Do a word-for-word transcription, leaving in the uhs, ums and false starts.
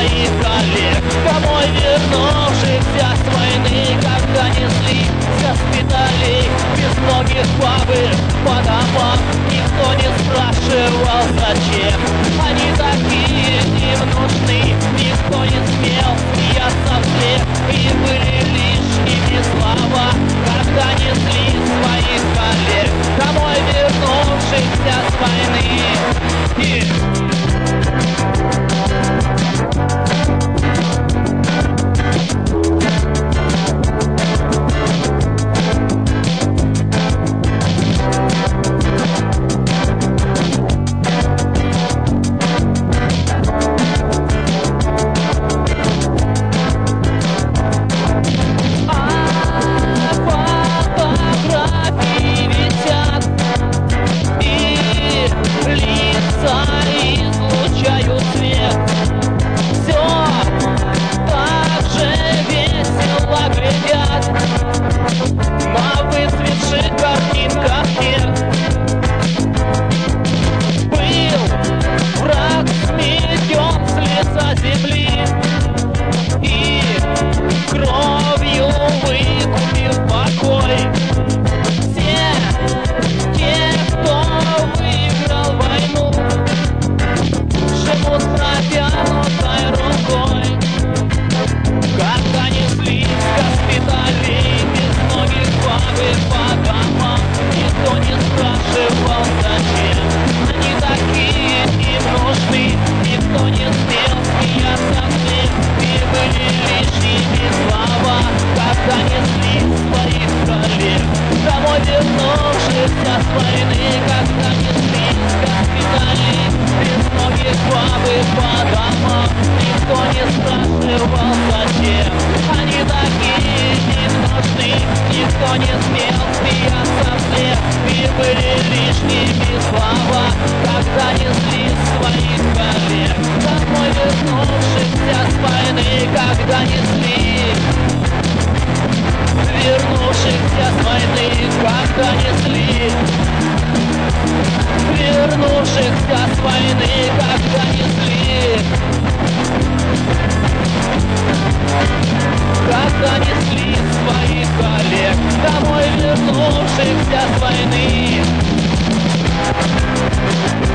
своих коллег, домой вернувшихся с войны, когда несли с госпиталей безногих бабы по домам. Никто не спрашивал, зачем они такие им нужны. Никто не смел смеяться вслед, и были лишними слова, когда несли своих коллег, домой вернувшихся с войны. И... излучают свет. Все так же весело глядят на выцветших картинках нет. Был враг сметен с лица земли и кровью выкупив покой. Все те, кто выиграл войну, живут протянутой рукой. Когда несли с госпиталей безногих бабы по домам, никто не спрашивал, зачем они такие им нужны. Никто не смел смеяться вслед, и были лишними слова, когда несли своих коллег, домой вернувшихся с войны, когда несли с госпиталей безногих бабы по домам. Никто не спрашивал, зачем они такие им нужны. Никто не смел смеяться вслед, и были лишними слова, когда несли своих коллег, домой вернувшихся с войны, когда несли, вернувшихся с войны, когда несли, вернувшихся с войны, когда несли, когда несли своих коллег, домой вернувшихся с войны.